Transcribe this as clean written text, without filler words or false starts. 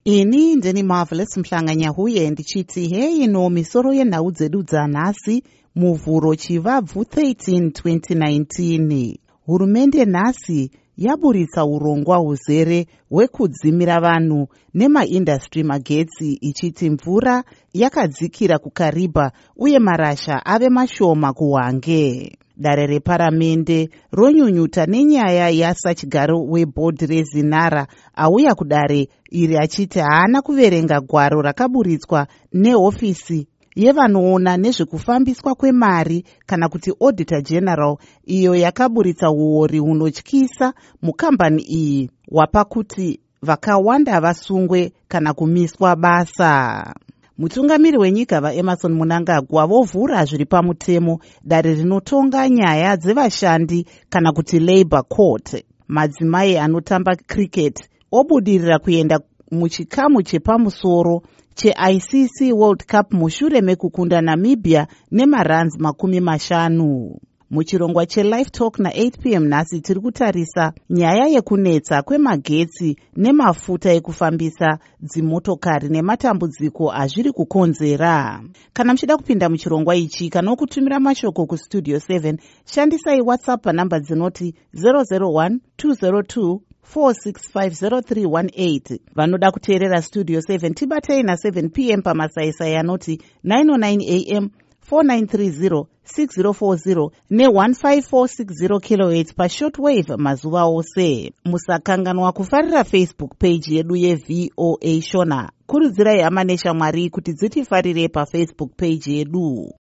Ini ndini Marvelous Mhlanganyahuye ndichiti heino misoro yenhau dzedu dzanhasi muvhuro chivabvu 13 2019. Hurumende nhasi yaburitsa urongwa huzere hwekudzimira vanhu nemaindastri magetsi ichiti mvura yakadzikira kuKariba uye marasha ave mashoma kuHwange. Dare reparamende ronyunyuta nenyaya yasachigaro webhodhi reZinara auya kudare iri achiti haana kuverenga gwaro rakaburitswa nehofisi yevanoona nezvekufambiswa kwemari kana kuti Auditor General, iyo yakaburitsa uori hunotyisa mukambani iyi wapa kuti vakawanda vasungwe kana kumiswa basa. Mutungamiri wenyika vaEmmerson Mnangagwa vovhura zviri pamutemo dare rinotonga nyaya dzevashandi kana kuti Labour Court. Madzimai anotamba cricket obudirira kuenda muchikamu chepamusoro cheICC World Cup mushure mekukunda Namibia nemaruns 50. Muchirongwa cheLive Talk na8 p.m. nhasi tiri kutarisa nyaya yekunetsa kwemagetsi nemafuta ekufambisa dzimotokari nematambudziko azviri kukonzera. Kana muchida kupinda muchirongwa ichi kana kutumira mashoko kustudio 7, shandisai WhatsApp panhamba dzinoti 001 202 4650318. Vanoda kuteerera Studio 7 tibatei na7 p.m. pamasaisai anoti 909 am 4930 6040 ne1546 kHz pashortwave mazuva ose. Musakanganwa kufarira Facebook page yedu yeVOA Shona. Kurudzirai hama neshamwari kuti dzitifarire paFacebook page yedu.